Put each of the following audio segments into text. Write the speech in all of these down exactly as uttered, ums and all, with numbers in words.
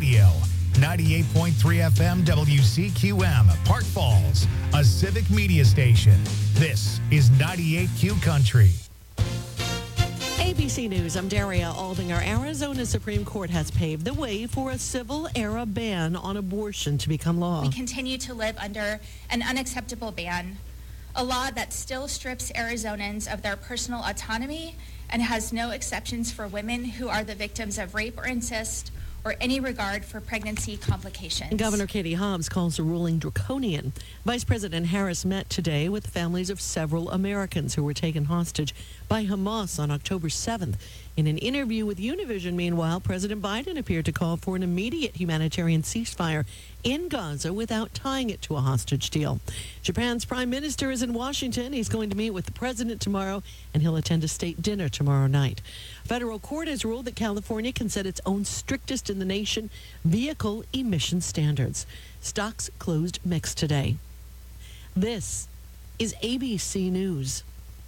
radio. ninety-eight point three F M W C Q M, Park Falls, a civic media station. This is ninety-eight Q Country. A B C News, I'm Daria Aldinger. Arizona Supreme Court has paved the way for a civil-era ban on abortion to become law. We continue to live under an unacceptable ban, a law that still strips Arizonans of their personal autonomy and has no exceptions for women who are the victims of rape or incest or any regard for pregnancy complications. Governor Katie Hobbs calls the ruling draconian. Vice President Harris met today with the families of several Americans who were taken hostage by Hamas on October seventh. In an interview with Univision, meanwhile, President Biden appeared to call for an immediate humanitarian ceasefire in Gaza without tying it to a hostage deal. Japan's prime minister is in Washington. He's going to meet with the president tomorrow, and he'll attend a state dinner tomorrow night. Federal court has ruled that California can set its own strictest in the nation vehicle emission standards. Stocks closed mixed today. This is A B C News.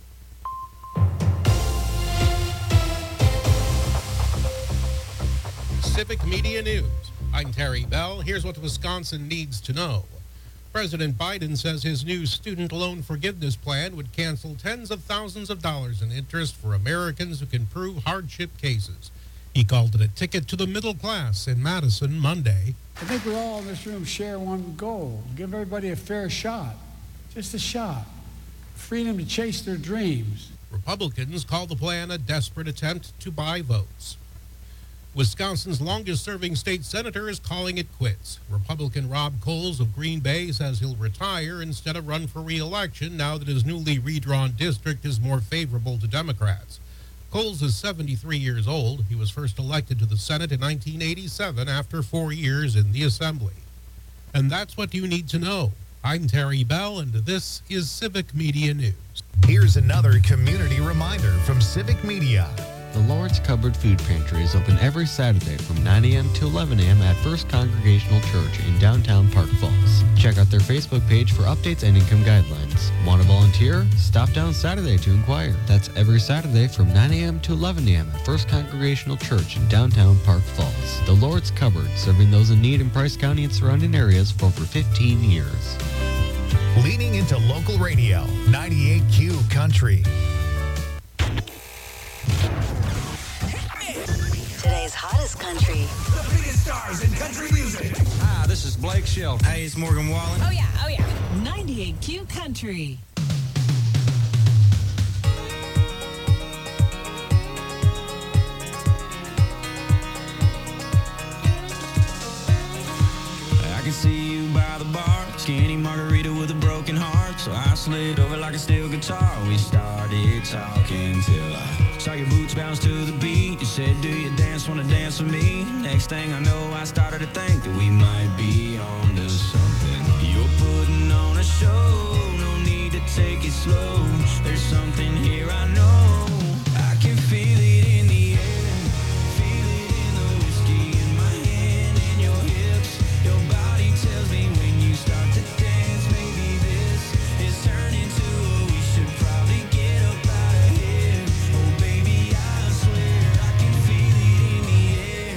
Civic Media News. I'm Terry Bell. Here's what Wisconsin needs to know. President Biden says his new student loan forgiveness plan would cancel tens of thousands of dollars in interest for Americans who can prove hardship cases. He called it a ticket to the middle class in Madison Monday. I think we all in this room share one goal. Give everybody a fair shot. Just a shot. Freedom to chase their dreams. Republicans call the plan a desperate attempt to buy votes. Wisconsin's longest-serving state senator is calling it quits. Republican Rob Coles of Green Bay says he'll retire instead of run for re-election now that his newly redrawn district is more favorable to Democrats. Coles is seventy-three years old. He was first elected to the Senate in nineteen eighty-seven after four years in the Assembly. And that's what you need to know. I'm Terry Bell, and this is Civic Media News. Here's another community reminder from Civic Media. The Lord's Cupboard Food Pantry is open every Saturday from nine a.m. to eleven a.m. at First Congregational Church in downtown Park Falls. Check out their Facebook page for updates and income guidelines. Want to volunteer? Stop down Saturday to inquire. That's every Saturday from nine a.m. to eleven a.m. at First Congregational Church in downtown Park Falls. The Lord's Cupboard, serving those in need in Price County and surrounding areas for over fifteen years. Leaning into local radio, ninety-eight Q Country. Today's hottest country. The biggest stars in country music. Hi, this is Blake Shelton. Hey, it's Morgan Wallen. Oh, yeah, oh, yeah. ninety-eight Q Country. I can see you by the bar, skinny margarita with a broken heart. So I slid over like a steel guitar. We started talking till I saw your boots bounce to the beat. You said, do you dance, wanna dance with me? Next thing I know, I started to think that we might be on to something. You're putting on a show, no need to take it slow. There's something here I know. I can feel it in the air, feel it in the whiskey in my hand and your hips. Your body tells me when you start to dance, maybe this is turning to a we should probably get up out of here. Oh baby, I swear I can feel it in the air.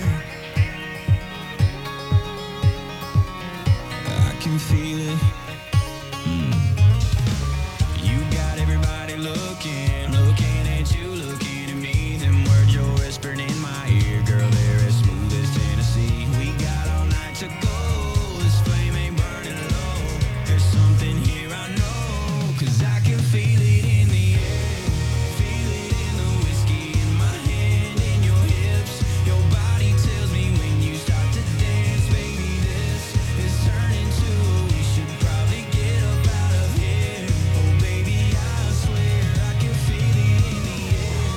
I can feel it. Mm. You got everybody looking, looking at you, looking at me. Them words you're whispering in my ear, girl, they're as smooth as Tennessee. We got all night to go, this flame ain't burning low. There's something here I know, cause I can feel it in the air. Feel it in the whiskey in my hand and your hips. Your body tells me when you start to dance, baby, this is turning to a we should probably get up out of here. Oh baby, I swear I can feel it in the air.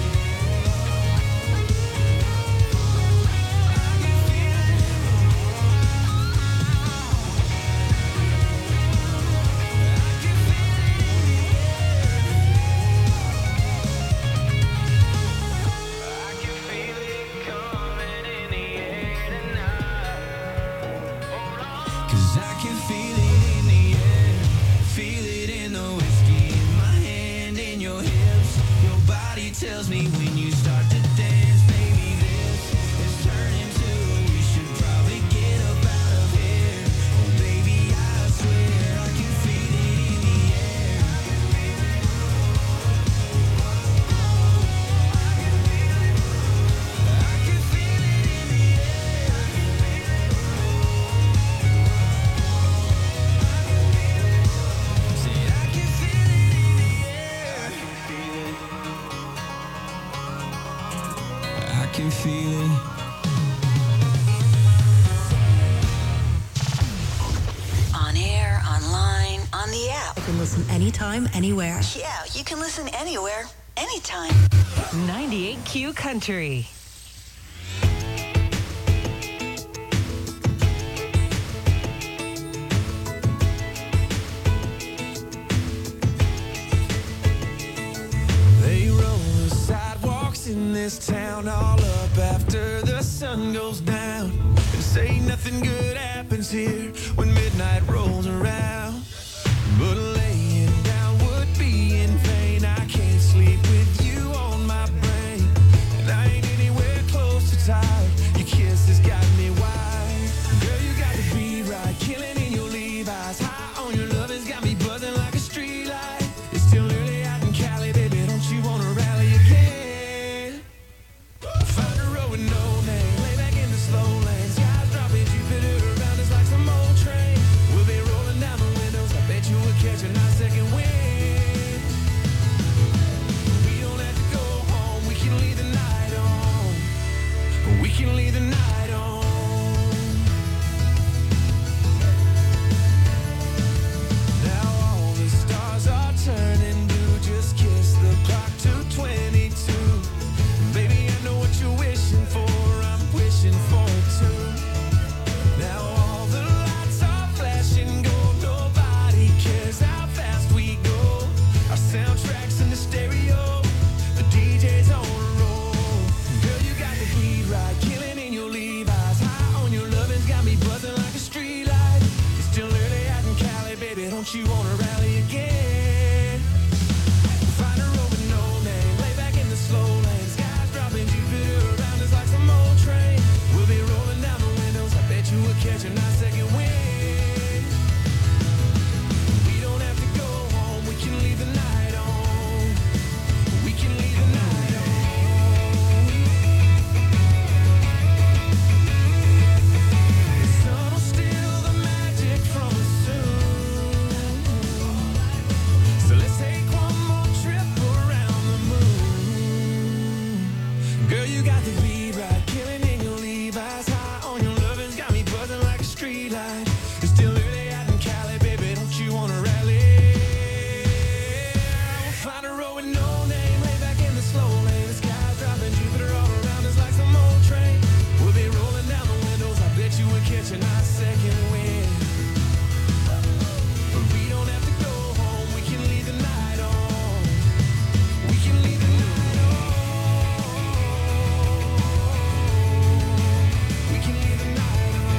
I can feel it coming in the air tonight. Cause I can feel it in the air. Feel it in the whiskey in my hand and your hips. Your body tells me when you start to dance, baby, this is turning to we should probably listen anytime, anywhere. Yeah, you can listen anywhere, anytime. ninety-eight Q Country. They roll the sidewalks in this town all up after the sun goes down, and say nothing good happens here when midnight rolls around. But laying down would be in vain. I can't sleep with you on my brain, and I ain't anywhere close to tired. Your kiss has got me wild. Girl, you got the beat right, killing in your Levi's. High on your love has got me buzzing like a street light. It's still early out in Cali, baby, don't you wanna rally again? Find a road with no name, lay back in the slow lane. Skies dropping, Jupiter around us like some old train. We'll be rolling down the windows, I bet you would catch a nice second wind. We don't have to go home, we can leave the night on. We can leave the night on. Now all the stars are turning blue, just kiss the clock to twenty-two. Baby, I know what you're wishing for, I'm wishing for it too. Now all the lights are flashing gold, nobody cares how fast we go. Our soundtrack's in the stereo, the D J's on a roll. Girl, you got the beat right, killing in your Levi's. High on your lovin's got me buzzing like a street light. It's still early out in Cali, baby, don't you wanna rally again? Find a road with no name, lay back in the slow lane. Skies dropping, Jupiter around us like some old train. We'll be rolling down the windows, I bet you would catch a nice second wind. We don't have to go home, we can leave the night on. We can leave the night on. The sun will steal the magic from us soon. So let's take one more trip around the moon. Girl, you got the beat right, killing in your Levi's. High on your lovin's got me buzzing like a street light. It's still early out in Cali, baby, don't you wanna rally? We'll find a road with no name, lay back in the slow lane. The sky's dropping, Jupiter all around us like some old train. We'll be rolling down the windows, I bet you would catch a nice second wind. But we don't have to go home, we can leave the night on. We can leave the night on. We can leave the night on.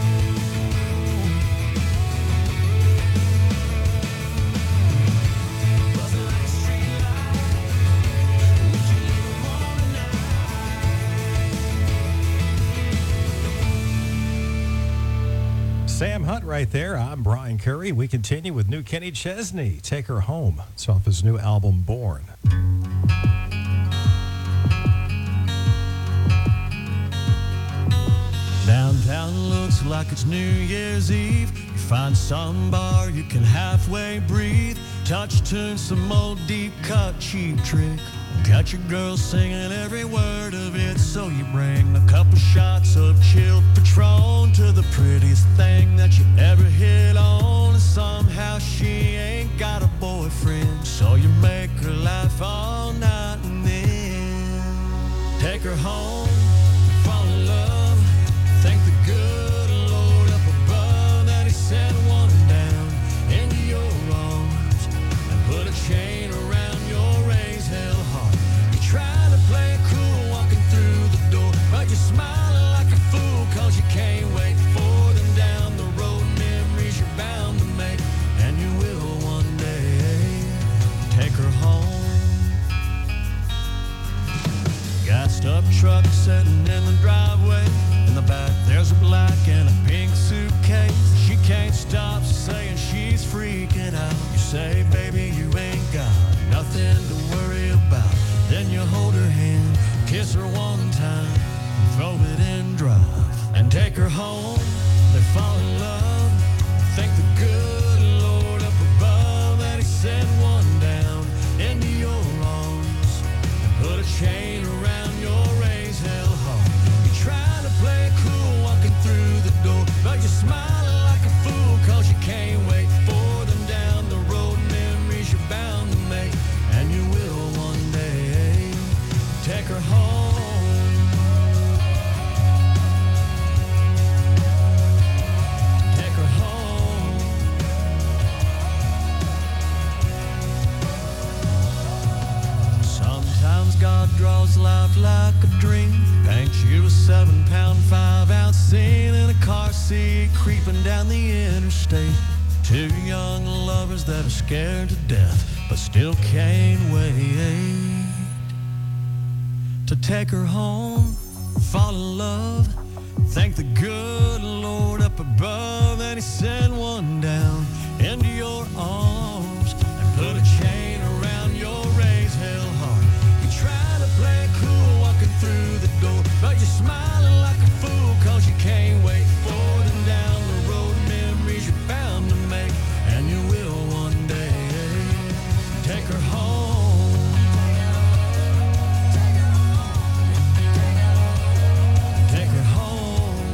Buzzing like a street light. We can leave them all tonight. Sam Hunt right there. I'm Brian Curry. We continue with new Kenny Chesney, Take Her Home. It's off his new album, Born. Downtown looks like it's New Year's Eve. You find some bar you can halfway breathe. Touch tune, some old deep cut cheap trick. Got your girl singing every word of it. So you bring a couple shots of chilled Patron to the prettiest thing that you ever hit on. And somehow she ain't got a boyfriend, so you make her laugh all night and then take her home, fall in love. Thank the good Lord up above that he sent one down into your arms and put a chain around your raised hell heart. You try to play it cool walking through the door, but you're smiling like a fool cause you can't wait for them down the road. Memories you're bound to make, and you will one day. Take like a dream. Paint you a seven pound, five ounce scene in a car seat, creeping down the interstate. Two young lovers that are scared to death, but still can't wait to take her home, fall in love, thank the good Lord up above, and he sent one down into your arms and put a chain around your raised hell heart. You try to play it cool walking through the door, but you're smiling like a fool cause you can't wait for them down the road. Memories you're bound to make, and you will one day. Take her home. Take her home.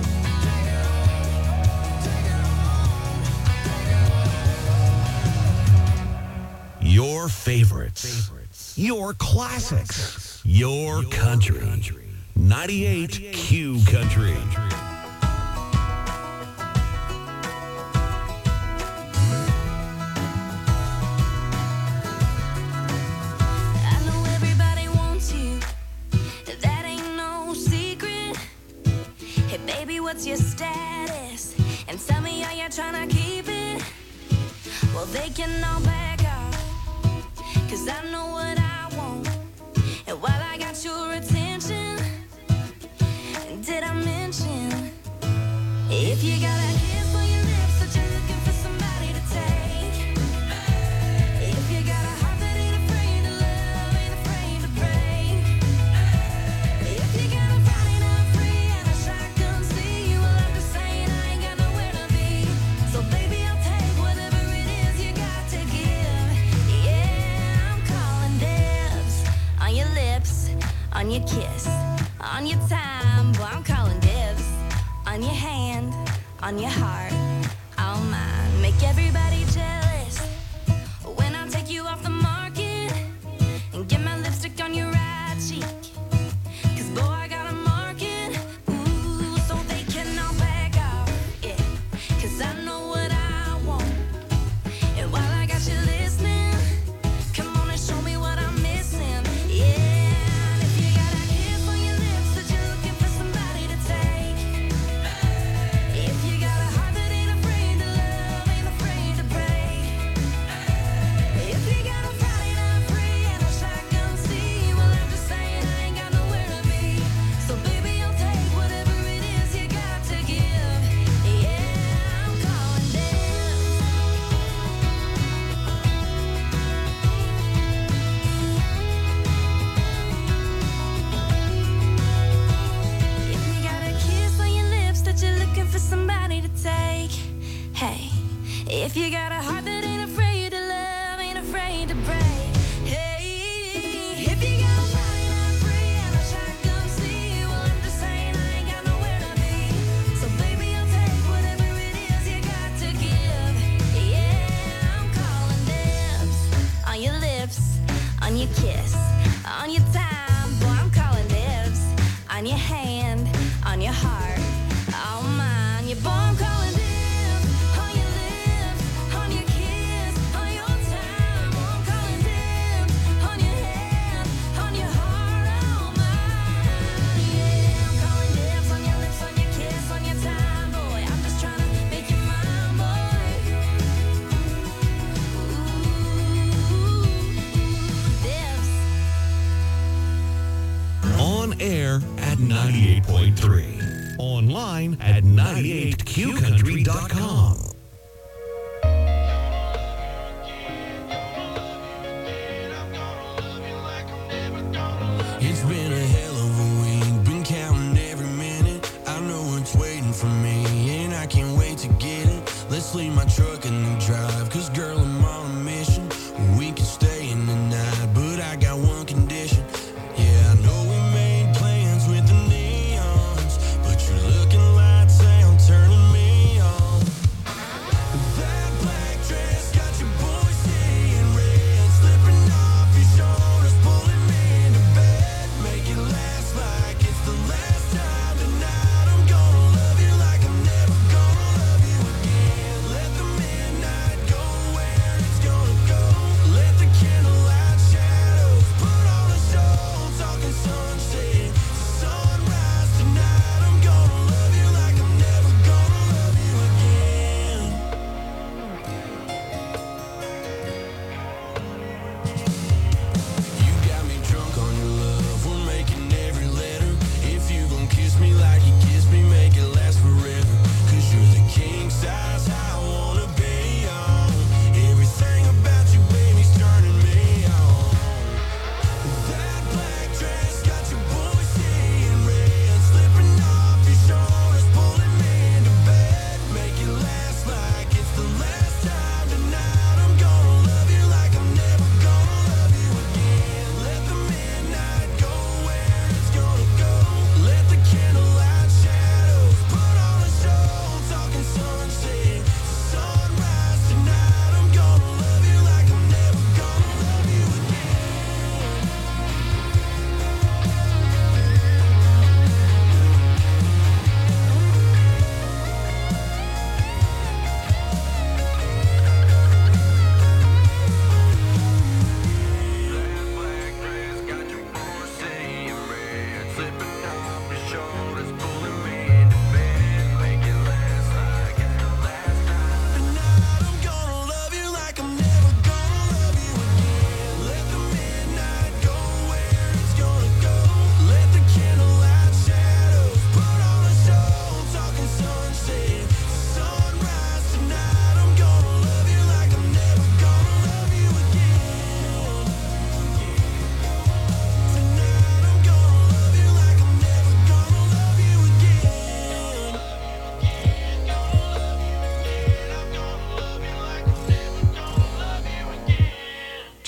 Your favorites, your classics, your country. ninety-eight Q Country. I know everybody wants you, that ain't no secret. Hey baby, what's your status? And tell me, are you trying to keep it? Well, they can all back off, cause I know what I want. And while I got your attention, did I mention, if you got a kiss on your lips that you're looking for somebody to take, if you got a heart that ain't afraid to love, ain't afraid to break, if you got a Friday night free and a shotgun see, well I'm just saying I ain't got nowhere to be. So baby, I'll take whatever it is you got to give. Yeah, I'm calling dibs on your lips, on your kiss, on your time. Boy, I'm calling dibs on your hand, on your heart, all mine. Make everybody jealous when I take you off the market and get my lipstick on your right cheek. Cause boy, I got a market, ooh, so they can all back off, yeah. Cause I know what I want. And while I got you listening, come on and show me what I'm missing, yeah. If you got a heart that ain't afraid to love, ain't afraid to break. Hey, if you got a Friday night free and a shotgun see, well I'm just saying I ain't got nowhere to be. So baby, I'll take whatever it is you got to give. Yeah, I'm calling dibs on your lips, on your kiss, on your time. Boy, I'm calling dibs on your hand, on your heart, all mine. Your boy, I'm calling dibs. Air at ninety-eight point three. Online at ninety-eight q country dot com. It's been a hell of a week, been counting every minute. I know it's waiting for me, and I can't wait to get it. Let's leave my truck in the drive, cause girl, I'm on a mission. We can stay in the night, but I got one condition. Yeah, I know we made plans with the neons, but you're looking lights out, turning me on. That black dress got your boy seeing red, slipping off your shoulders, pulling me to bed. Make it last like it's the last time tonight. I'm gonna love you like I'm never gonna love you again. Let the midnight go away.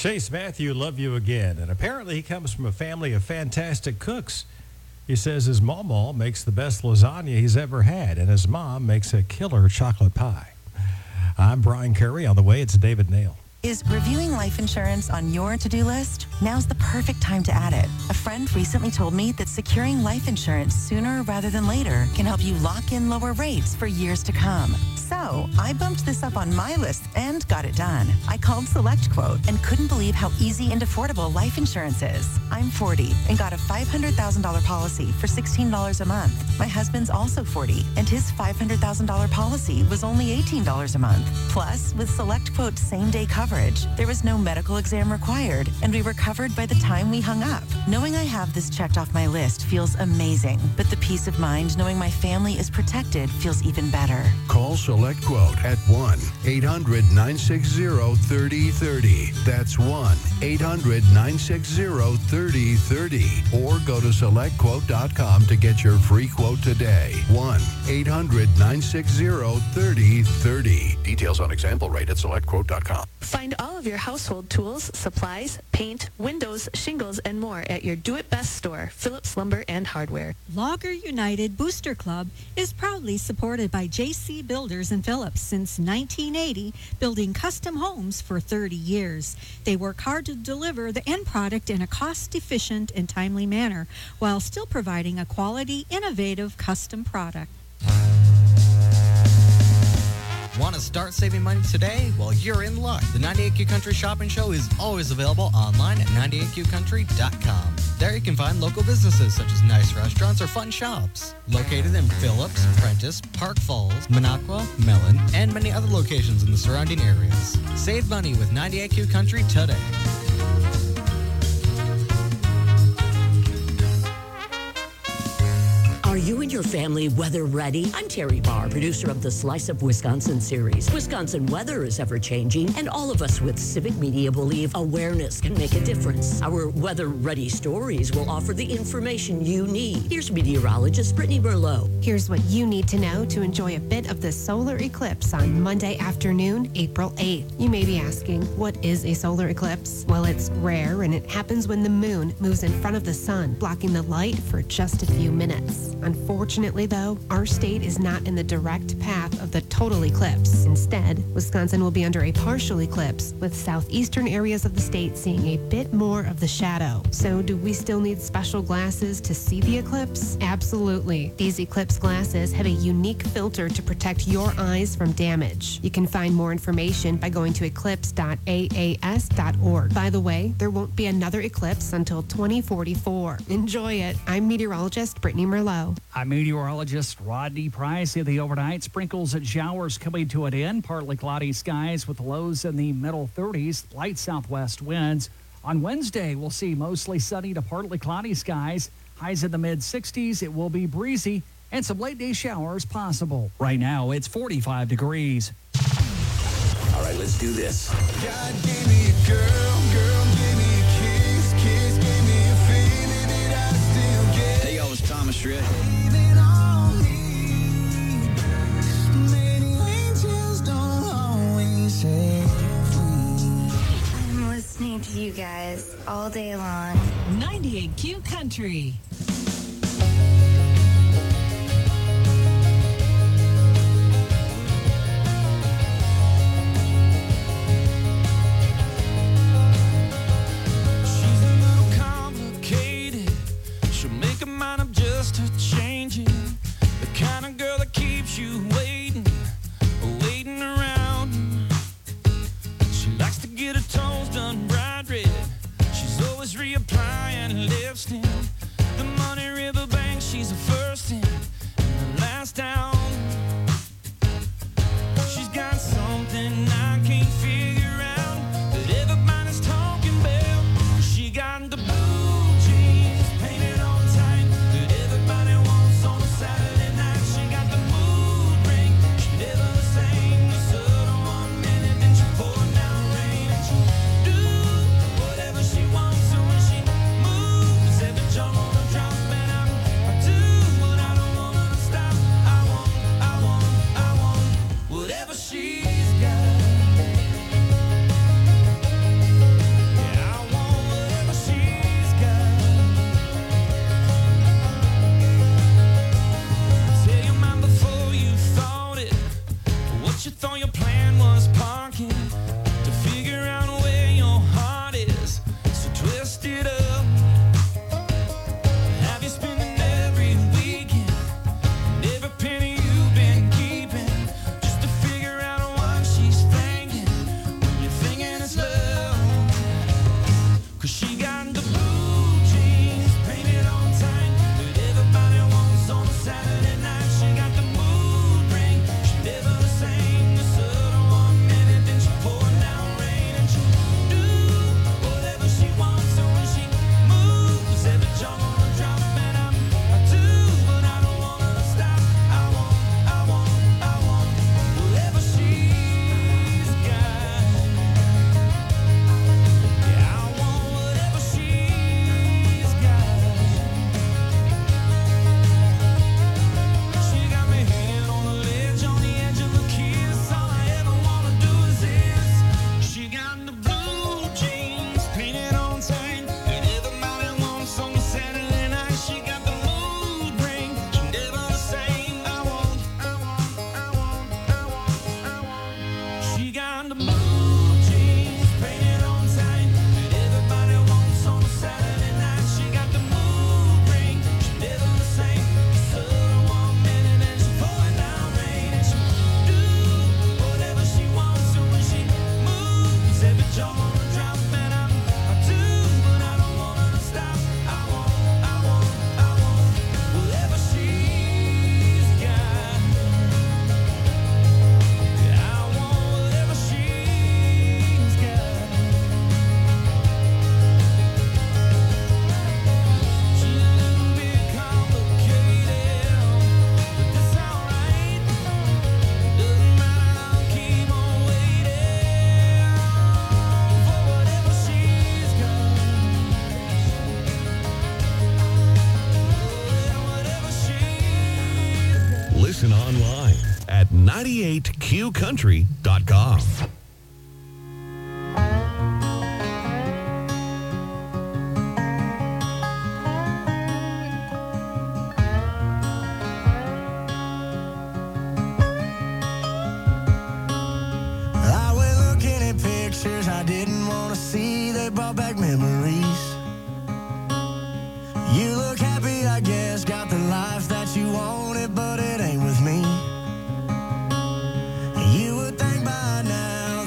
Chase Matthew, love you again. And apparently he comes from a family of fantastic cooks. He says his mama makes the best lasagna he's ever had, and his mom makes a killer chocolate pie. I'm Brian Curry. On the way, it's David Nail. Is reviewing life insurance on your to-do list? Now's the perfect time to add it. A friend recently told me that securing life insurance sooner rather than later can help you lock in lower rates for years to come. So I bumped this up on my list and got it done. I called SelectQuote and couldn't believe how easy and affordable life insurance is. I'm forty and got a five hundred thousand dollars policy for sixteen dollars a month. My husband's also forty and his five hundred thousand dollars policy was only eighteen dollars a month. Plus, with SelectQuote's same-day coverage, there was no medical exam required, and we were covered by the time we hung up. Knowing I have this checked off my list feels amazing, but the peace of mind knowing my family is protected feels even better. Call SelectQuote at one eight hundred nine six zero three zero three zero. That's one eight hundred nine six zero three zero three zero. Or go to select quote dot com to get your free quote today. one eight hundred nine six zero three zero three zero. Details on example rate at select quote dot com. Find all of your household tools, supplies, paint, windows, shingles, and more at your do-it-best store, Phillips Lumber and Hardware. Logger United Booster Club is proudly supported by J C Builders and Phillips since nineteen eighty, building custom homes for thirty years. They work hard to deliver the end product in a cost-efficient and timely manner while still providing a quality, innovative custom product. Want to start saving money today? Well, you're in luck. The ninety-eight Q Country Shopping Show is always available online at ninety-eight q country dot com. There you can find local businesses such as nice restaurants or fun shops. Located in Phillips, Prentice, Park Falls, Minocqua, Mellon, and many other locations in the surrounding areas. Save money with ninety-eight Q Country today. Are you and your family weather ready? I'm Terry Barr, producer of the Slice of Wisconsin series. Wisconsin weather is ever changing, and all of us with civic media believe awareness can make a difference. Our weather ready stories will offer the information you need. Here's meteorologist Brittany Merlot. Here's what you need to know to enjoy a bit of the solar eclipse on Monday afternoon, April eighth. You may be asking, what is a solar eclipse? Well, it's rare, and it happens when the moon moves in front of the sun, blocking the light for just a few minutes. Unfortunately, though, our state is not in the direct path of the total eclipse. Instead, Wisconsin will be under a partial eclipse, with southeastern areas of the state seeing a bit more of the shadow. So do we still need special glasses to see the eclipse? Absolutely. These eclipse glasses have a unique filter to protect your eyes from damage. You can find more information by going to eclipse dot a a s dot org. By the way, there won't be another eclipse until twenty forty-four. Enjoy it. I'm meteorologist Brittany Merlot. I'm meteorologist Rodney Price. In the overnight, sprinkles and showers coming to an end. Partly cloudy skies with lows in the middle thirties, light southwest winds. On Wednesday, we'll see mostly sunny to partly cloudy skies. Highs in the mid sixties. It will be breezy and some late day showers possible. Right now, it's forty-five degrees. All right, let's do this. God gave me a girl, girl gave me a kiss, kiss gave me a feeling that I still get. Hey, yo, it's Thomas Rhett. I'm listening to you guys all day long. ninety-eight Q Country. She's a little complicated. She'll make a mind up just to change it. The kind of girl that keeps you waiting, waiting around. She likes to get her toes done bright red. She's always reapplying lipstick. The thought your plan was parking to figure out where your heart is. So twist it up. Have you spending every weekend and every penny you've been keeping just to figure out what she's thinking when you're thinking it's love? 'Cause she got the blue jeans painted on tight that everybody wants on a Saturday night. She got the mood ring, she never the same. The sun one minute, then she pouring down rain, and she do whatever she wants. So when she moves, every jaw wanna drop, and I'm, I do, but I don't want her to stop. I want, I want, I want whatever she's got. Yeah, I want whatever she's got. She got me hanging on the ledge, on the edge of a kiss. All I ever wanna do is this. She got the blue jeans painted on tight that everybody wants on a Saturday night. She got the mood ring, she never the same. I want, I want, I want, I want, I want. She got the blue jeans painted on tight that everybody wants on a Saturday night. She got the mood ring, she never the same. The sun one minute and she pouring down rain, and she do whatever she wants. So when she moves, every jaw wanna drop, and I'm, I do, but I don't want her to stop. I want, I want, I want whatever she's got. Yeah, I want whatever she's got. She's a little bit complicated, but that's alright. Doesn't matter, I'll keep on waiting for whatever she's got. Whatever she's got. Listen online at ninety-eight q country dot com. I went looking at pictures I didn't want to see. They brought back memories. You look happy, I guess. Got the life that you wanted, but it ain't with me. You would think by now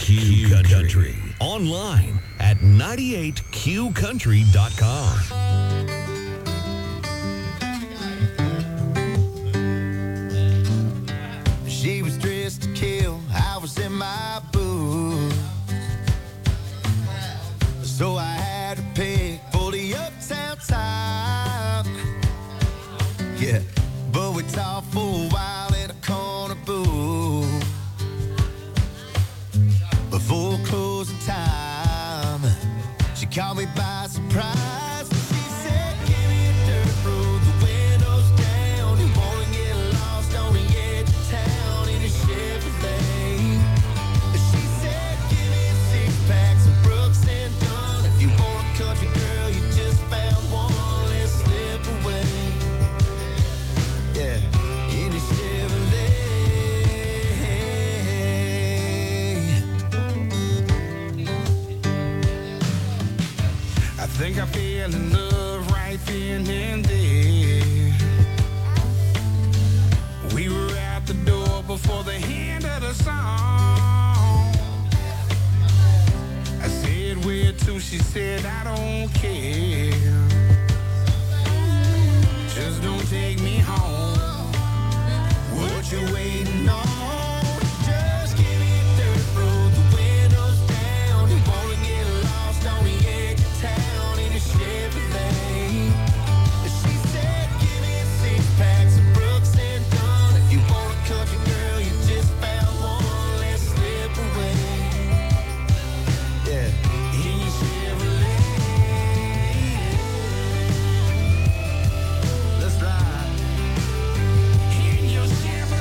Q Country. Online at ninety-eight Q country dot com. She was dressed to kill, I was in my booth. So I had to pick for the uptown top. Yeah, but we talked for a while in a corner booth. Before closing time, she caught me by surprise. She said, give me a dirt road, the windows down. You wanna get lost on the edge of town in a Chevrolet. She said, give me a six-pack, some Brooks and Dunn. If you want a country girl, you just found one, let's slip away. Yeah, in a Chevrolet. I think I fell in love right then and there. We were at the door before the end of the song. I said, where to? She said, I don't care. Just don't take me home. What you waiting on? Just give me a dirt road, the windows down. You wanna get lost on the edge of town in a Chevrolet. She said, give me a six-pack, some Brooks and Dunn. If you want a country girl, you just found one, let's slip away. Yeah, in your Chevrolet. Let's ride. In your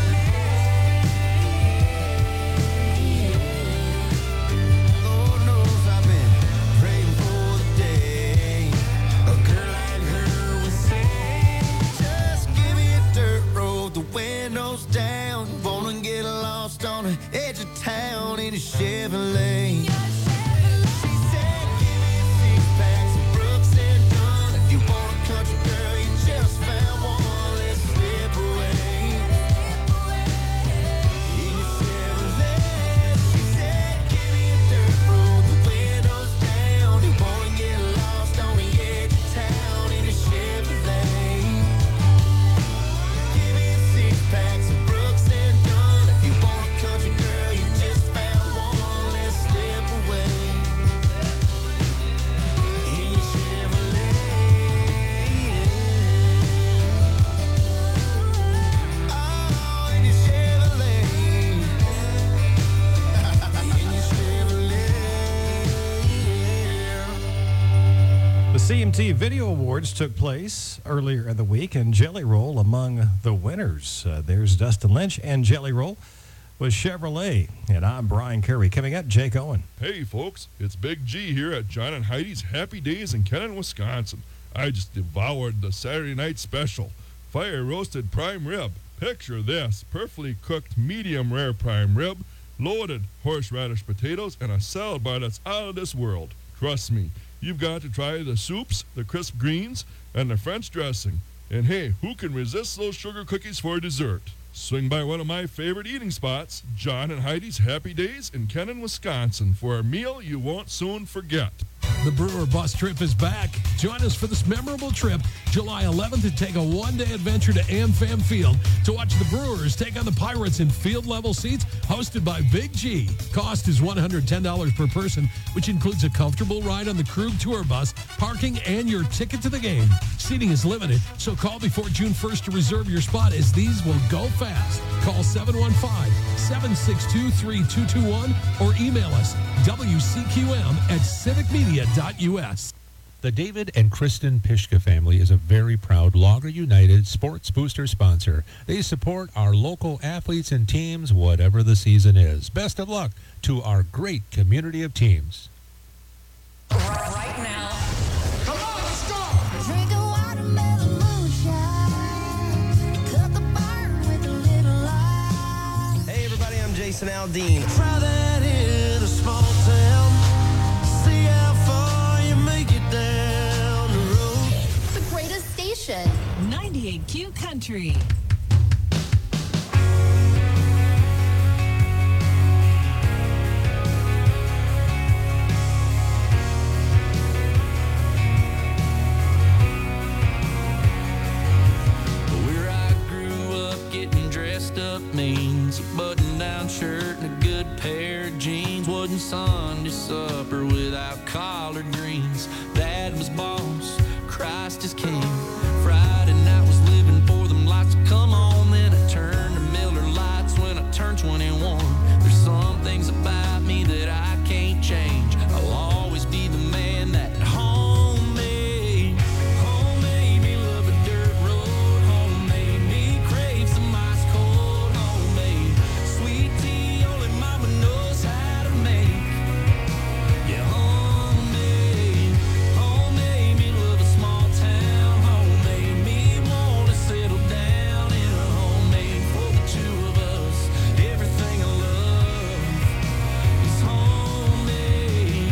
Lord knows I've been praying for the day a girl like her would say, just give me a dirt road, the windows down. Wanna get lost on the edge of town in a Chevrolet. She said, give me a six-pack, some Brooks and Dunn. If you want a country girl, you just found one, let's slip away. In your Chevrolet. She said, give me a dirt road, the windows down. You wanna get lost on the edge of town in a Chevrolet. Give me a six-pack, some Brooks and Dunn. If you want a country girl, you just found one, let's slip away. In your Chevrolet. Oh, in your Chevrolet. In your Chevrolet. The C M T Video Awards took place earlier in the week, and Jelly Roll among the winners. Uh, there's Dustin Lynch, and Jelly Roll was Chevrolet. And I'm Brian Curry. Coming up, Jake Owen. Hey, folks, it's Big G here at John and Heidi's Happy Days in Kennon, Wisconsin. I just devoured the Saturday night special. Fire roasted prime rib. Picture this, perfectly cooked medium rare prime rib, loaded horseradish potatoes, and a salad bar that's out of this world. Trust me, you've got to try the soups, the crisp greens, and the French dressing. And hey, who can resist those sugar cookies for dessert? Swing by one of my favorite eating spots, John and Heidi's Happy Days in Kennon, Wisconsin, for a meal you won't soon forget. The Brewer Bus Trip is back. Join us for this memorable trip, July eleventh, to take a one-day adventure to AmFam Field to watch the Brewers take on the Pirates in field-level seats hosted by Big G. Cost is one hundred ten dollars per person, which includes a comfortable ride on the Krug Tour Bus, parking, and your ticket to the game. Seating is limited, so call before June first to reserve your spot, as these will go fast. Call seven one five, seven six two, three two two one or email us W C Q M at civic media dot U S. The David and Kristen Pishka family is a very proud Logger United Sports Booster sponsor. They support our local athletes and teams, whatever the season is. Best of luck to our great community of teams. Right now. Come on, let's go! Drink a watermelon moonshine. Cut the burn with a little lime. Hey everybody, I'm Jason Aldean. Try that in a small town. See how far you make it down the road. The greatest station. ninety-eight Q Country. Sunday supper without collard greens. Dad was boss, Christ is king. Friday night was living for them lights to come on. Then I turned to Miller Lights when I turned twenty-one. There's some things about me that I can't change. I'll always be the man that home made. Home made me love a dirt road. Home made me crave some ice cold. Home made sweet tea only mama knows how to make. Yeah, home made. Home made me love a small town. Home made me wanna settle down in a homemade for the two of us. Everything I love is homemade.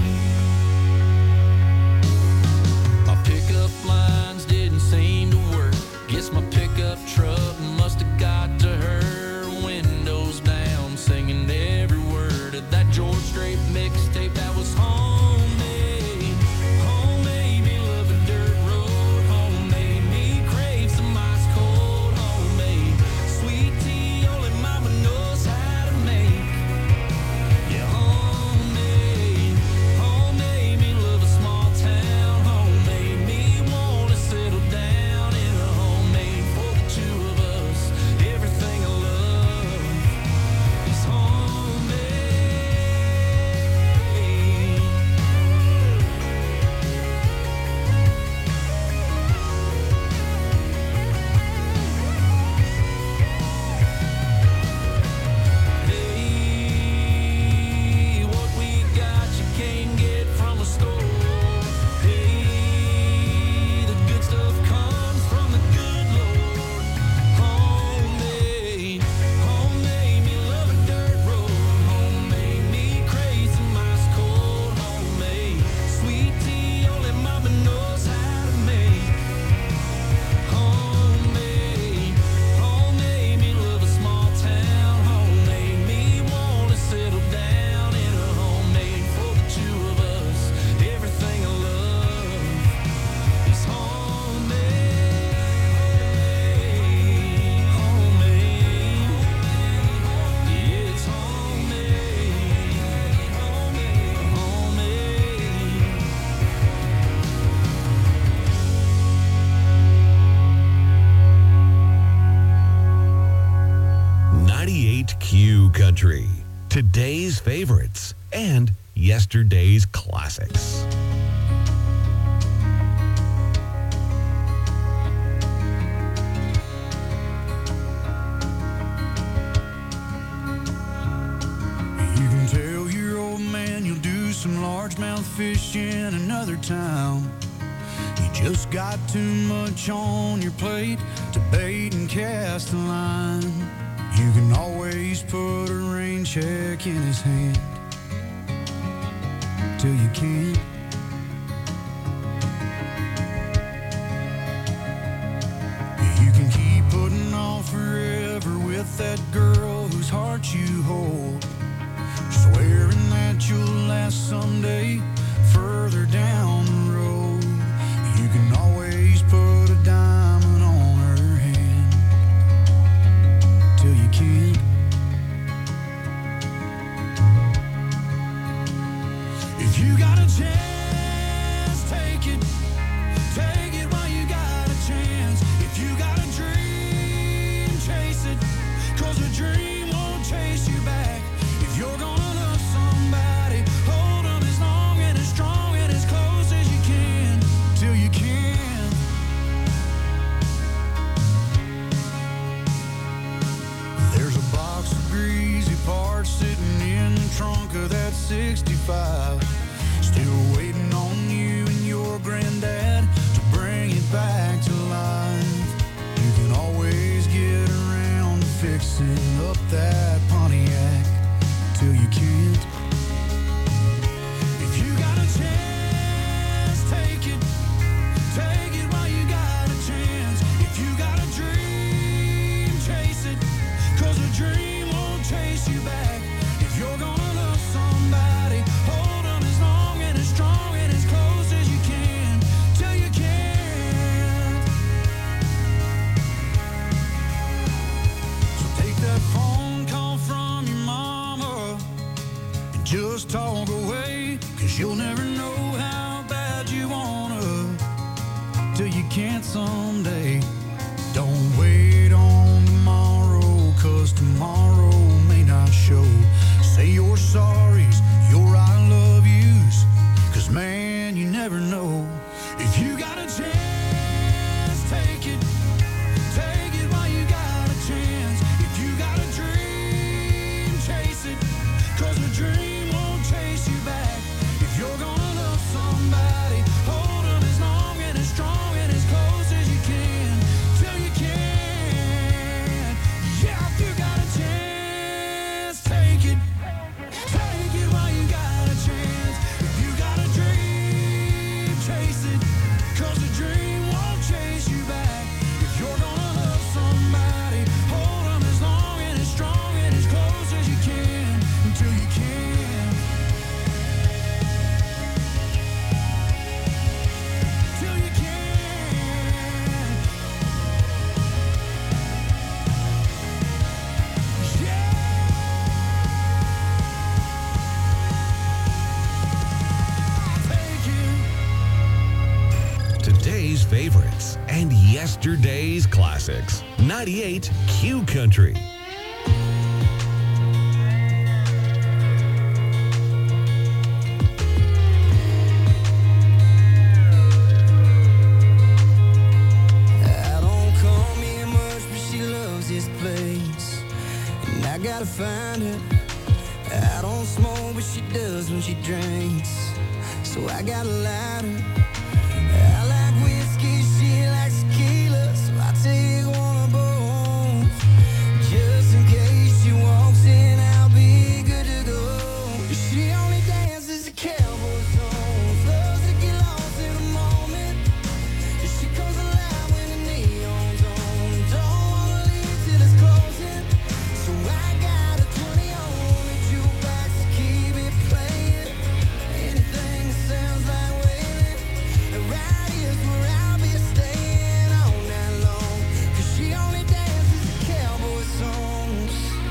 My pickup lines didn't seem to work. Guess my pickup truck must have got to her. Windows down, singing every word of that George Strait mixtape that was homemade. Home made me love a dirt road. Home made me crave some ice cold. Homemade sweet tea only mama knows how to make. Yeah, homemade. Home made me love a small town. Home made me wanna settle down in a homemade for the two of us. Everything I love is homemade. Hey, what we got you can't get from a store. Hey, the good stuff comes from the good Lord. Homemade, homemade me love a dirt road. Homemade me crave some ice cold. Homemade sweet tea only mama knows how to make. Homemade, homemade me love a small town. Homemade me wanna settle down in a homemade for the two of us. Everything I love is homemade. Homemade, yeah, it's homemade. Homemade, homemade. ninety-eight Q Country. Today's favorites and yesterday's classics. You can tell your old man you'll do some largemouth fish in another town. You just got too much on your plate to bait and cast a line. You can always put a rain check in his hand till you can't. You can keep putting off forever with that girl whose heart you hold, swearing that you'll last someday further down the road. You can always put a diamond on her hand till you can't. If you got a chance, take it. Take it while you got a chance. If you got a dream, chase it. 'Cause a dream won't chase you back. If you're gonna love somebody, hold them as long and as strong and as close as you till you can't someday. Don't wait on tomorrow, cause tomorrow may not show. Say your sorries, your I love yous, cause man, you never know. If you got a chance, take it. Take it while you got a chance. If you got a dream, chase it, cause a dream won't chase you back. If you're gonna love somebody, hold them as long and as strong and as close as you can, till you can. Yeah, if you got a chance, take it. Take it while you got a chance. If you got a dream, chase it, cause a dream won't chase you back. If you're gonna love somebody, hold them as long and as strong and as close as you can, until you can. Till you can. Today's favorites and yesterday's classics. ninety-eight Q Country. I don't come here much, but she loves this place, and I gotta find her. I don't smoke, but she does when she drinks, so I gotta light her. I like whiskey, she likes tequila, so I take one of both. Just in case she walks in, I'll be good to go. She only dances to cowboy songs, loves to get lost in a moment. She comes alive when the neon's on, don't wanna leave till it's closing. So I got a twenty on the jukebox to keep it playing. Anything that sounds like wailing, right here's where I'll be staying all night long. Cause she only dances to cowboy songs.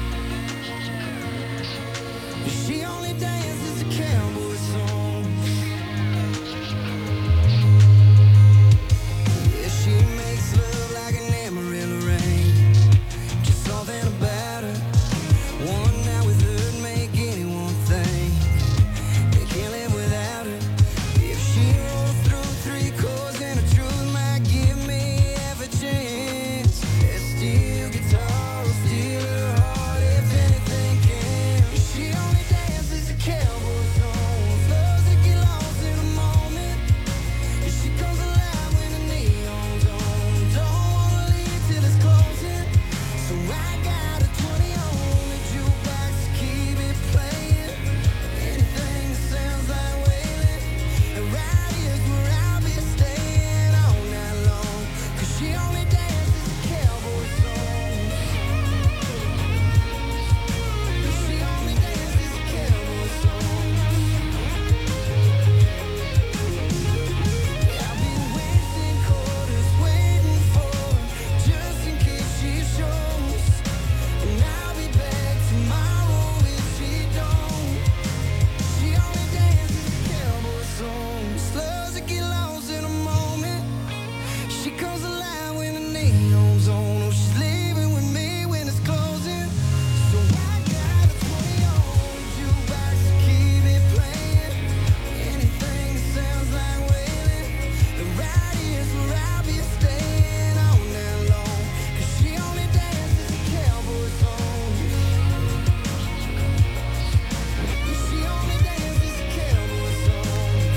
She only dances to cowboy songs. Yeah, she makes love like an Amarillo rain. Just something about her. One night with her'd make anyone think they can't live without her. If she rolls through three chords, then the truth might give me half a chance. That steel guitar will steal her heart if anything can. She only dances to cowboy songs, loves to get lost in a moment. She comes alive when the neon's on, don't wanna leave till it's closing. So I got a twenty on the jukebox to keep it playing. Anything that sounds like wailing, and right here's where I'll be staying all night long. Cause she only dances to cowboy songs. She only dances to cowboy songs. I've been wasting quarters waiting for her, just in case she shows. And I'll be back tomorrow if she don't. She only dances to cowboy songs, loves to get lost in a moment. She comes alive when the neon's on. Oh, she's leaving with me when it's closing. So I got a twenty on the jukebox to keep it playing. Anything that sounds like wailing, the right here's where I'll be staying all night long. Cause she only dances to cowboy songs. She only dances to cowboy songs.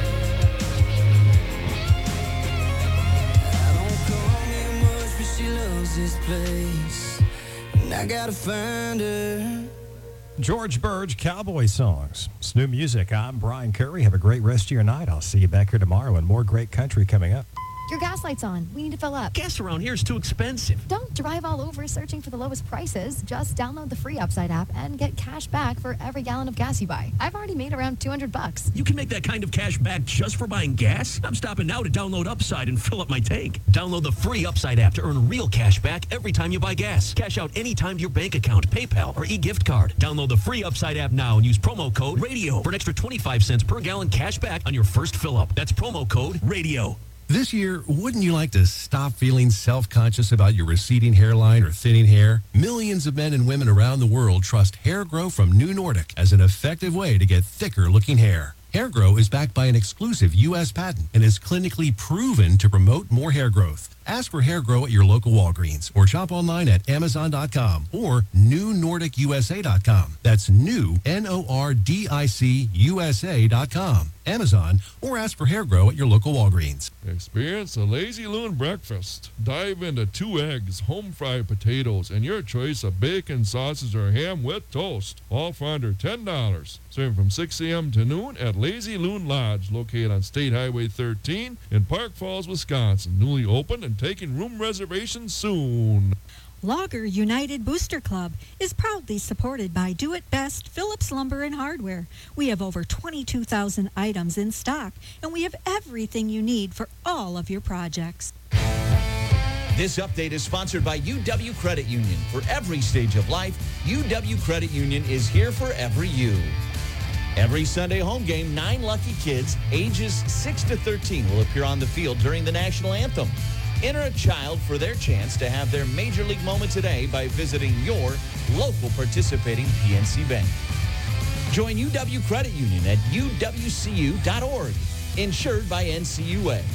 I don't come here much, but she loves this place, and I gotta find her. George Burge, Cowboy Songs. It's new music. I'm Brian Curry. Have a great rest of your night. I'll see you back here tomorrow and more great country coming up. Your gas light's on. We need to fill up. Gas around here is too expensive. Don't drive all over searching for the lowest prices. Just download the free Upside app and get cash back for every gallon of gas you buy. I've already made around two hundred bucks. You can make that kind of cash back just for buying gas? I'm stopping now to download Upside and fill up my tank. Download the free Upside app to earn real cash back every time you buy gas. Cash out anytime to your bank account, PayPal, or e-gift card. Download the free Upside app now and use promo code RADIO for an extra twenty-five cents per gallon cash back on your first fill up. That's promo code RADIO. This year, wouldn't you like to stop feeling self-conscious about your receding hairline or thinning hair? Millions of men and women around the world trust Hair Grow from New Nordic as an effective way to get thicker-looking hair. Hair Grow is backed by an exclusive U S patent and is clinically proven to promote more hair growth. Ask for Hair Grow at your local Walgreens or shop online at amazon dot com or new nordic u s a dot com. That's new, N O R D I C U S A dot com. Amazon, or ask for Hair Grow at your local Walgreens. Experience a Lazy Loon breakfast. Dive into two eggs, home-fried potatoes, and your choice of bacon, sausage, or ham with toast. All for under ten dollars. Serving from six a.m. to noon at Lazy Loon Lodge, located on State Highway thirteen in Park Falls, Wisconsin. Newly opened and taking room reservations soon. Logger United Booster Club is proudly supported by Do It Best Phillips Lumber and Hardware. We have over twenty-two thousand items in stock, and we have everything you need for all of your projects. This update is sponsored by U W Credit Union. For every stage of life, U W Credit Union is here for every you. Every Sunday home game, nine lucky kids ages six to thirteen will appear on the field during the national anthem. Enter a child for their chance to have their Major League moment today by visiting your local participating P N C Bank. Join U W Credit Union at u w c u dot org. Insured by N C U A.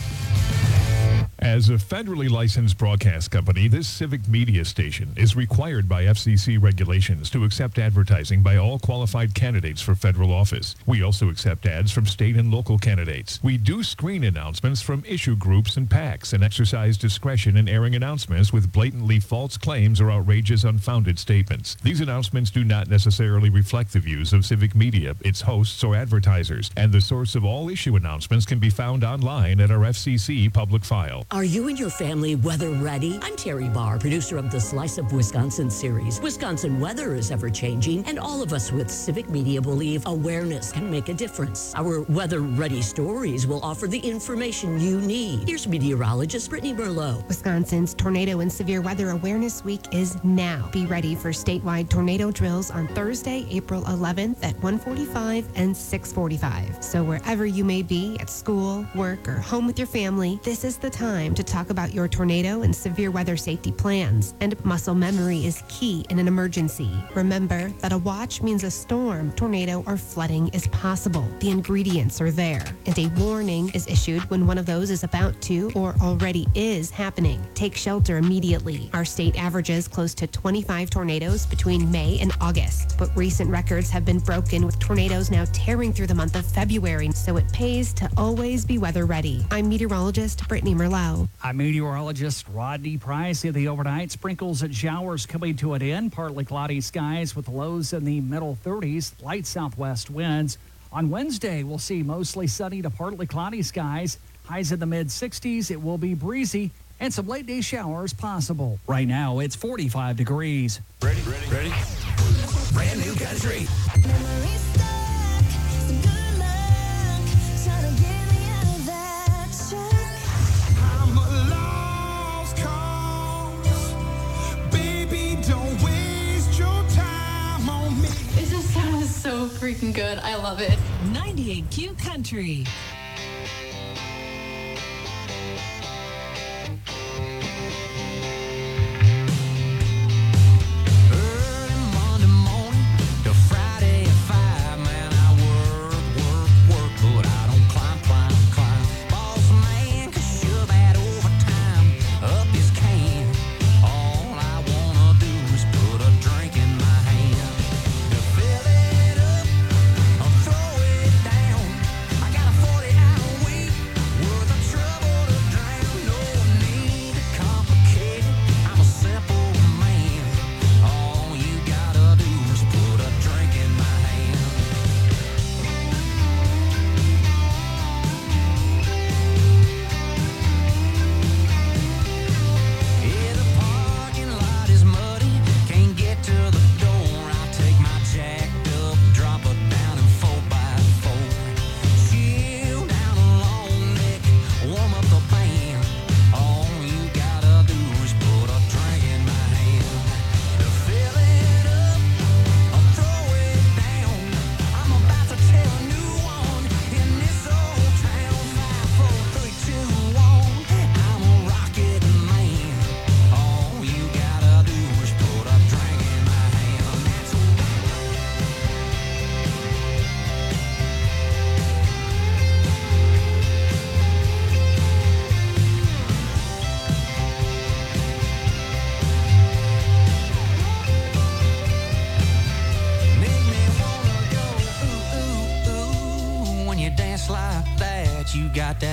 As a federally licensed broadcast company, this civic media station is required by F C C regulations to accept advertising by all qualified candidates for federal office. We also accept ads from state and local candidates. We do screen announcements from issue groups and PACs and exercise discretion in airing announcements with blatantly false claims or outrageous, unfounded statements. These announcements do not necessarily reflect the views of civic media, its hosts, or advertisers, and the source of all issue announcements can be found online at our F C C public file. Are you and your family weather ready? I'm Terry Barr, producer of the Slice of Wisconsin series. Wisconsin weather is ever changing, and all of us with civic media believe awareness can make a difference. Our weather ready stories will offer the information you need. Here's meteorologist Brittany Merlot. Wisconsin's Tornado and Severe Weather Awareness Week is now. Be ready for statewide tornado drills on Thursday, April eleventh at one forty-five and six forty-five. So wherever you may be, at school, work, or home with your family, this is the time to talk about your tornado and severe weather safety plans. And muscle memory is key in an emergency. Remember that a watch means a storm, tornado, or flooding is possible. The ingredients are there, and a warning is issued when one of those is about to or already is happening. Take shelter immediately. Our state averages close to twenty-five tornadoes between May and August, but recent records have been broken with tornadoes now tearing through the month of February, so it pays to always be weather ready. I'm meteorologist Brittany Merlot. I'm meteorologist Rodney Price. In the overnight, sprinkles and showers coming to an end. Partly cloudy skies with lows in the middle thirties. Light southwest winds. On Wednesday, we'll see mostly sunny to partly cloudy skies. Highs in the mid sixties. It will be breezy and some late day showers possible. Right now, it's forty-five degrees. Ready? Ready? Ready? Brand new country. So freaking good. I love it. ninety-eight Q Country. Throw it down. I got a forty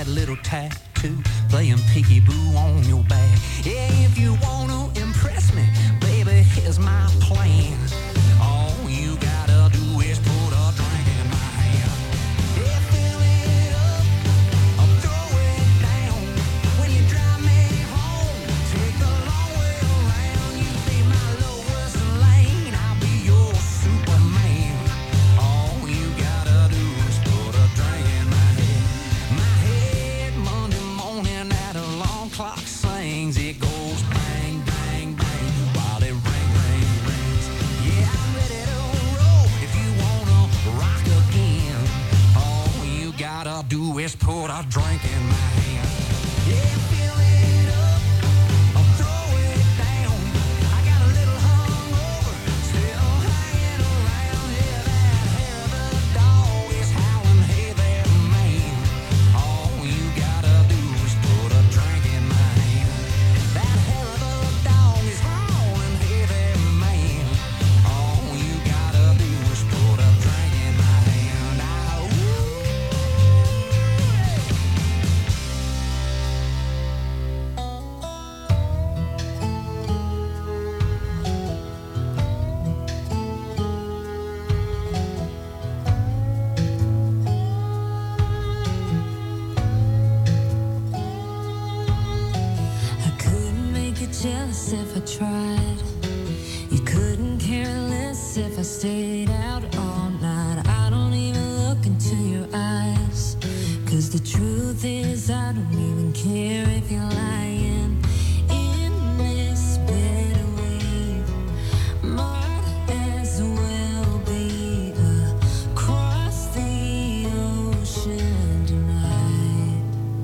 little tattoo playing peekaboo on your back. Yeah, if you want to impress me, baby, here's my plan. All you gotta do is put a drink in my hand. Yeah, fill it up, I'll throw it down. When you drive me home, take the long way around. You be my Lois Lane, I'll be your Superman. All you gotta do is put a drink in my head. My head Monday morning at a long clock sings. It goes bang, bang, bang while it ring, ring, rings. Yeah, I'm ready to roll if you wanna rock again. All you gotta do is put a drink in my hand. Yeah, fill it up, I'll throw it down. I got a little hungover, still hanging around. Yeah, that hair of the dog is howling, hey there, man. All you gotta do is put a drink in my hand. That hair of the dog is howling, hey there, man. All you gotta do is put a drink in my hand. Now, I couldn't make you jealous if I tried. You couldn't care less if I stayed out all night. I don't even look into your eyes. Cause the truth is I don't even care if you're lying. In this bed we might as well be across the ocean tonight.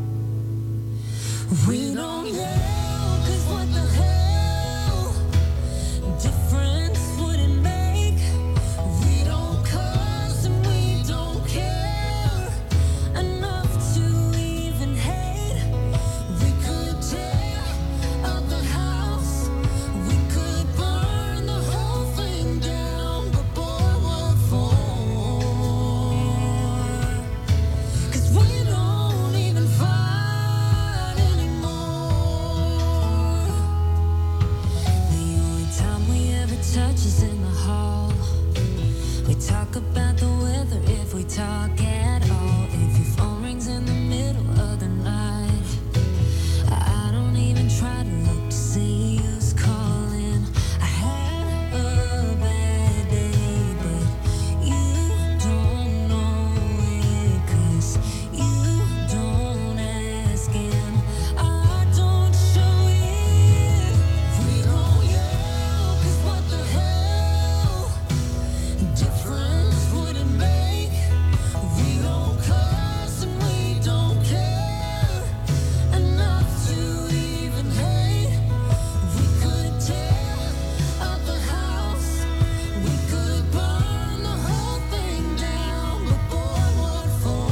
We don't yell, cause what the hell difference would it make? We don't cuss and we don't care enough to even hate. We could tear up the house, we could burn the whole thing down, but boy, what for? Cause we don't even fight anymore. The only time we ever touch is in the hall. We talk about the weather if we talk at all. If your phone rings in the middle of the night, I don't even try to look to see who's calling. I had a bad day, but you don't know it, cause you don't ask and I don't show it. We don't yell, cause what the hell difference would it make? We don't cuss and we don't care enough to even hate. We could tear up the house, we could burn the whole thing down, but boy, what for?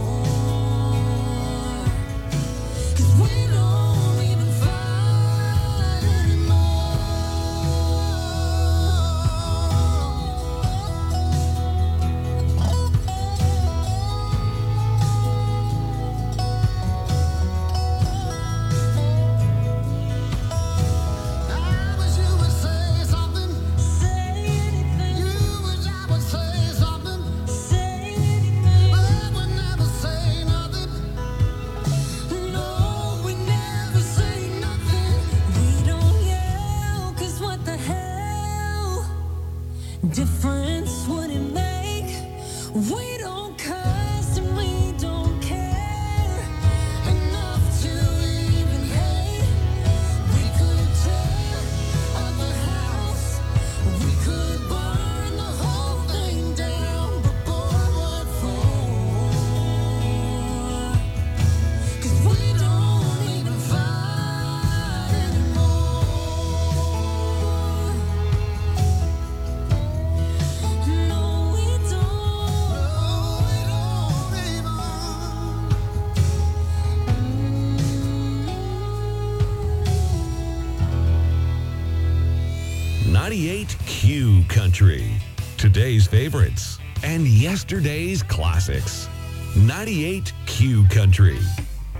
Cause we don't even fight anymore. I wish you would say something. Say anything. You wish I would say something. Say anything. But I would never say nothing. No, we never say nothing. We don't yell, cause what the hell difference would it make? We don't cuss and we don't care enough to even hate. We could tear up the house, we could burn the whole thing down, but boy, what for? Cause we don't even fight anymore. No, we don't. ninety-eight Q Country. Today's favorites and yesterday's classics. ninety-eight Q Country.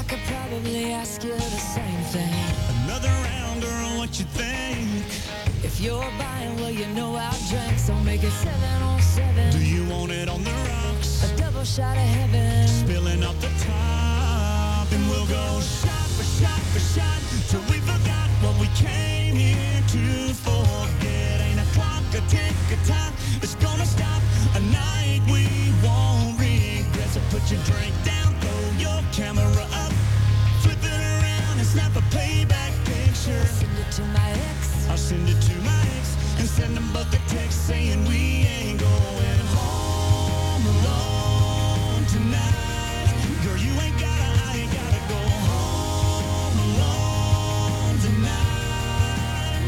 I could probably ask you the same thing. Another round, girl, what you think? If you're buying, well, you know I'll drink, so make it seven on seven. Do you want it on the rocks? A double shot of heaven, spilling off the top, and we'll go shot for shot for shot till we forgot what we came here to forget. Ain't a clock, a tick, a time that's gonna stop a night we won't regret. So put your drink down, throw your camera up, flip it around and snap a playback picture. Send it to my ex. I'll send it to my ex and send them both a text saying we ain't going home alone tonight. Girl, you ain't gotta, I ain't gotta go home alone tonight.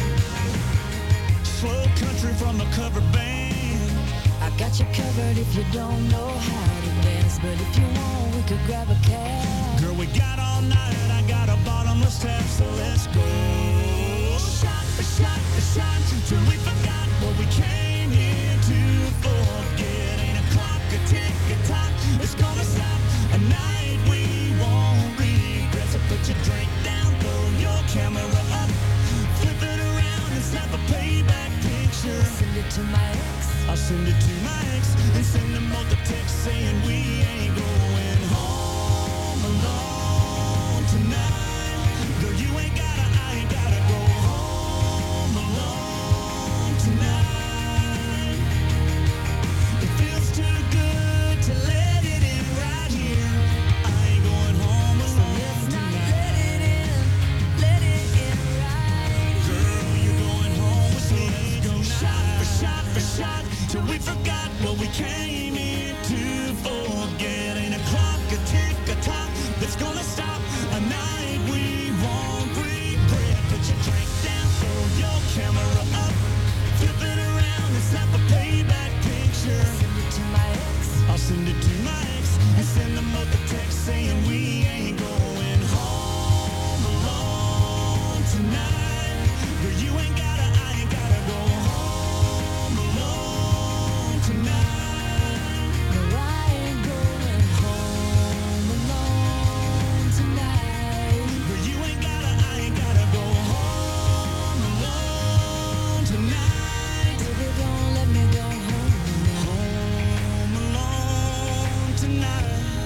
Slow country from a cover band. I got you covered if you don't know how to dance, but if you want, we could grab a cab. Girl, we got all night, I got a bottomless tap, so let's go. Shot for shot for shot till we forgot what we came here to forget. Ain't a clock, a tick, a tock that's gonna stop a night we won't regret. So put your drink down, throw your camera up, flip it around and snap a payback picture. Send it to my ex. I'll send it to my ex and send them both a text saying we ain't going home alone tonight. Girl, you ain't gotta, I ain't gotta go home alone tonight. It feels too good to let it in right here. I ain't going home alone tonight. Let it in, let it in right. Girl, you're going home with me. Let's go shot for shot for shot till we forgot what we came here to forget. Ain't a clock, a tick, a tock that's gonna stop a night we won't regret. Put your drink down, throw your camera up, flip it around and snap a payback picture. Send it to my ex. I'll send it to my ex and send them both a text saying we ain't going home alone tonight. Girl, you ain't gotta, I ain't gotta go home alone tonight. No, I ain't going home alone tonight. Girl, you ain't gotta, I ain't gotta go home alone tonight. Baby, don't let me go home. Home alone tonight.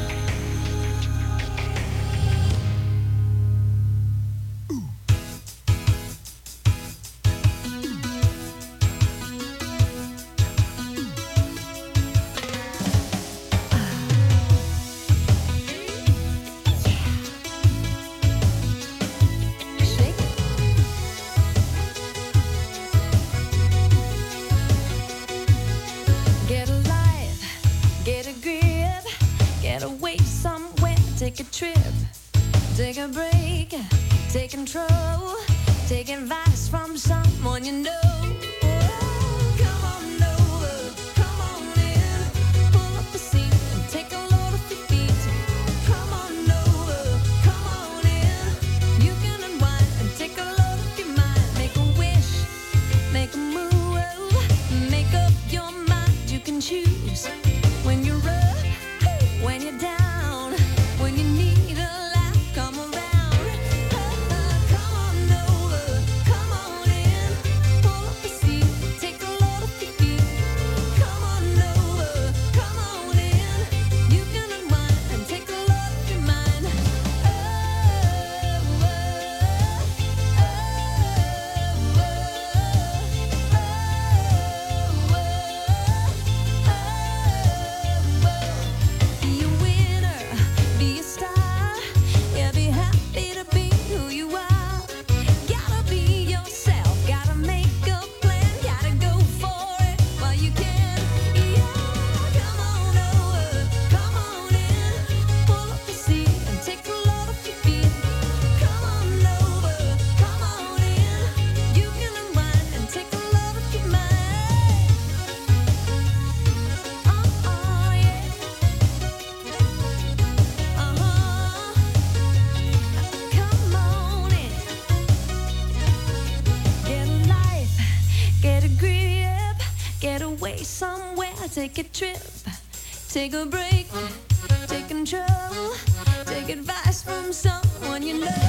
Shake it. Get a life, get a grip, get away somewhere, take a trip, take a break, take control, take advice from someone you know. Oh, come on over, come on in, pull up a seat and take a load off your feet. Come on over, come on in, you can unwind and take a load off your mind. Make a wish, make a move, make up your mind. You can choose when you're up, when you're down, when you need a laugh, come around. Uh, come on over, come on in, pull up a seat, take a load off your feet. Come on over, come on in, you can unwind and take a load off your mind. Oh, oh, oh, oh, Be a winner, be a star. Yeah, be happy to be who you are. Gotta be yourself, gotta make a plan, gotta go for it while you can. Yeah, come on over, come on in, pull up a seat and take a load off your feet. Come on over, come on in, you can unwind and take a load off your mind. Uh-uh, yeah. Uh-huh. Come on in. Get a life, get a grip, get away somewhere, take a trip, take a break, take control, take Take advice from someone you know.